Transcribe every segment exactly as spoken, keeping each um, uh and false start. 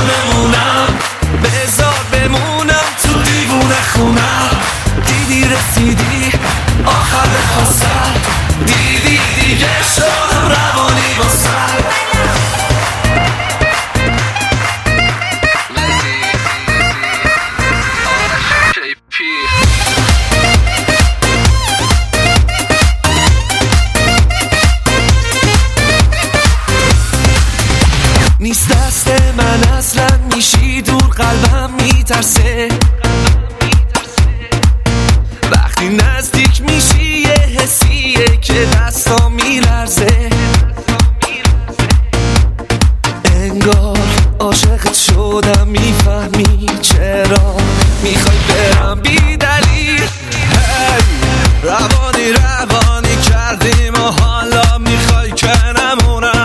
بمونم، بذار بمونم تو دیوونه خونم. دیدی رسیدی آخر خواستم، دیدی دیگه شدم روانی با سر. نیست دست من اصلا، میشی دور قلبم میترسه. وقتی نزدیک میشی یه حسیه که دستا میلرزه. انگار عاشقت شدم، میفهمی چرا میخوای برم بی دلیل. هی روانی روانی کردیم و حالا میخوای که نمونم.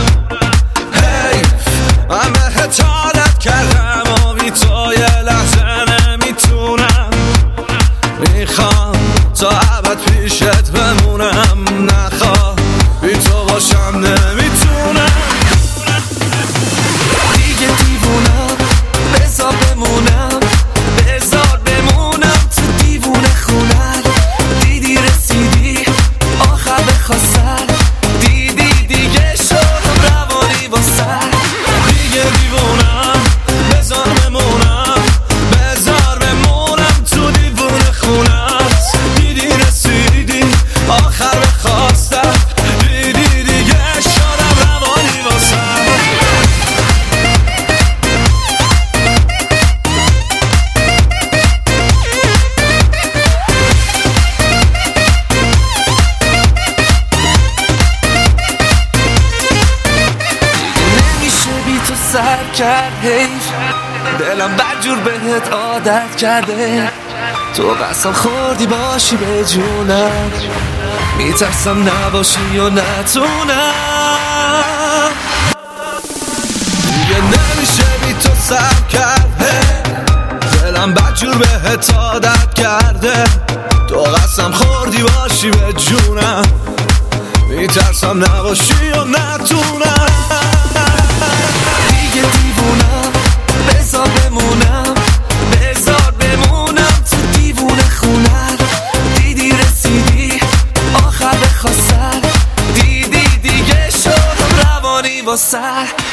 من بهت عادت کردم و بی تو یه لحظه نمیتونم. میخوام تا ابد پیشت بمونم، نخواه بی تو باشم نمیتونم. دیگه دیوونم، بذار بمونم، بذار بمونم تو دیوونه خونم. دیدی رسیدی آخر بخواستن، دیدی دیگه شدم روانی با سر. دیگه دیوونم، بذار بمونم، بذار بمونم تو دیوونه خونت. دیدی رسیدی آخر بخواستم، دیدی دیگه شدم روانی با سر. سر کرد حیف، دلم بدجور بهت عادت کرده. تو قسم خوردی باشی به جونم، میترسم نباشی و نتونم. دیگه نمیشه بی تو سر کرده، دلم بدجور بهت عادت کرده. تو قسم خوردی باشی به جونم، میترسم نباشی و نتونم. دیگه دیوونم، بذار بمونم، بذار بمونم تو دیوونه خونم. دیدی رسیدی آخر بخواستن، دیدی دیگه شدم روانی با سر.